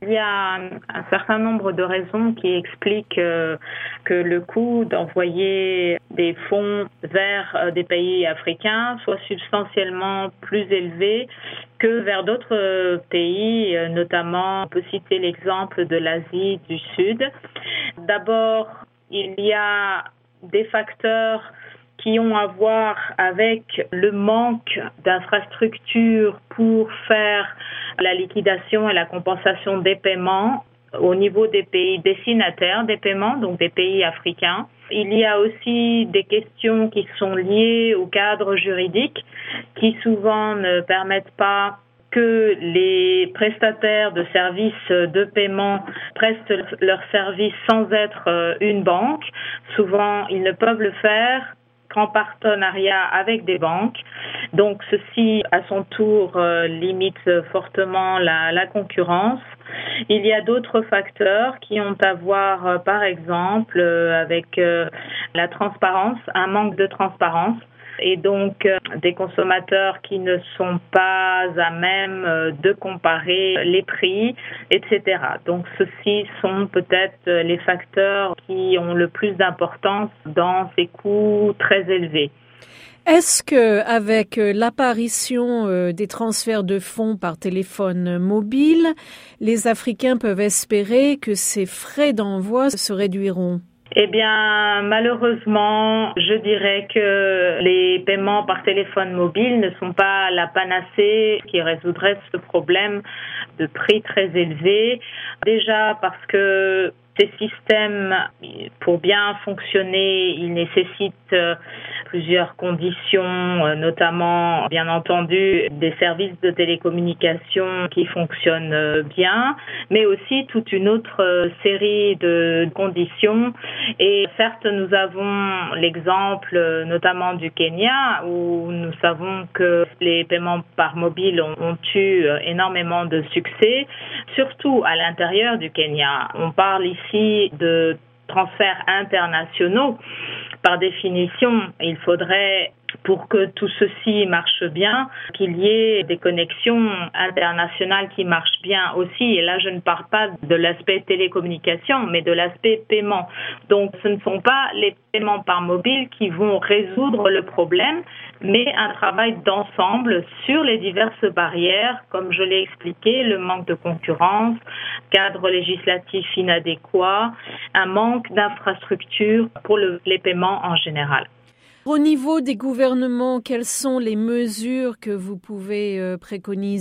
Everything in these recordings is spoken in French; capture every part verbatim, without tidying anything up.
Il y a un, un certain nombre de raisons qui expliquent euh, que le coût d'envoyer des fonds vers euh, des pays africains soit substantiellement plus élevé que vers d'autres euh, pays, euh, notamment on peut citer l'exemple de l'Asie du Sud. D'abord, il y a des facteurs qui ont à voir avec le manque d'infrastructures pour faire la liquidation et la compensation des paiements au niveau des pays destinataires des paiements, donc des pays africains. Il y a aussi des questions qui sont liées au cadre juridique qui souvent ne permettent pas que les prestataires de services de paiement prestent leurs services sans être une banque. Souvent, ils ne peuvent le faire qu'en partenariat avec des banques. Donc, ceci, à son tour, euh, limite fortement la, la concurrence. Il y a d'autres facteurs qui ont à voir, euh, par exemple, euh, avec euh, la transparence, un manque de transparence. Et donc euh, des consommateurs qui ne sont pas à même euh, de comparer les prix, et cetera. Donc ceux-ci sont peut-être les facteurs qui ont le plus d'importance dans ces coûts très élevés. Est-ce que, avec l'apparition des transferts de fonds par téléphone mobile, les Africains peuvent espérer que ces frais d'envoi se réduiront ? Eh bien, malheureusement, je dirais que les paiements par téléphone mobile ne sont pas la panacée qui résoudrait ce problème de prix très élevé. Déjà parce que ces systèmes, pour bien fonctionner, ils nécessitent plusieurs conditions, notamment, bien entendu, des services de télécommunication qui fonctionnent bien, mais aussi toute une autre série de conditions. Et certes, nous avons l'exemple notamment du Kenya, où nous savons que les paiements par mobile ont, ont eu énormément de succès, surtout à l'intérieur du Kenya. On parle ici de transferts internationaux. Par définition, il faudrait, pour que tout ceci marche bien, qu'il y ait des connexions internationales qui marchent bien aussi. Et là, je ne parle pas de l'aspect télécommunication, mais de l'aspect paiement. Donc, ce ne sont pas les paiements par mobile qui vont résoudre le problème, mais un travail d'ensemble sur les diverses barrières, comme je l'ai expliqué, le manque de concurrence, cadre législatif inadéquat, un manque d'infrastructures pour le, les paiements en général. Au niveau des gouvernements, quelles sont les mesures que vous pouvez euh, préconiser ?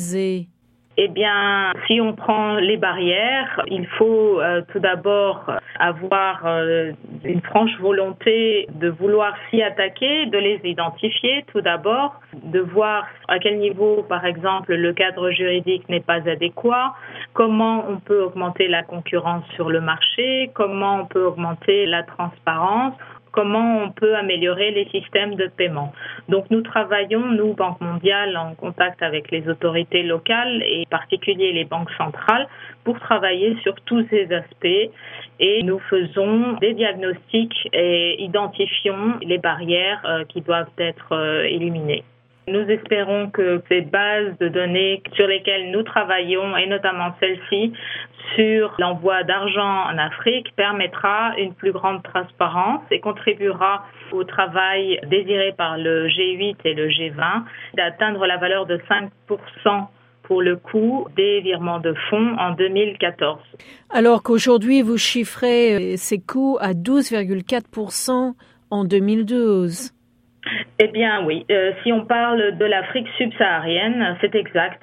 Eh bien, si on prend les barrières, il faut euh, tout d'abord avoir euh, une franche volonté de vouloir s'y attaquer, de les identifier tout d'abord, de voir à quel niveau, par exemple, le cadre juridique n'est pas adéquat, comment on peut augmenter la concurrence sur le marché, comment on peut augmenter la transparence, comment on peut améliorer les systèmes de paiement. Donc nous travaillons, nous, Banque mondiale, en contact avec les autorités locales et en particulier les banques centrales pour travailler sur tous ces aspects et nous faisons des diagnostics et identifions les barrières euh, qui doivent être euh, éliminées. Nous espérons que ces bases de données sur lesquelles nous travaillons, et notamment celle-ci, sur l'envoi d'argent en Afrique, permettra une plus grande transparence et contribuera au travail désiré par le G huit et le G vingt d'atteindre la valeur de cinq pour cent pour le coût des virements de fonds en deux mille quatorze. Alors qu'aujourd'hui, vous chiffrez ces coûts à douze virgule quatre pour cent en deux mille douze. Eh bien oui, euh, si on parle de l'Afrique subsaharienne, c'est exact.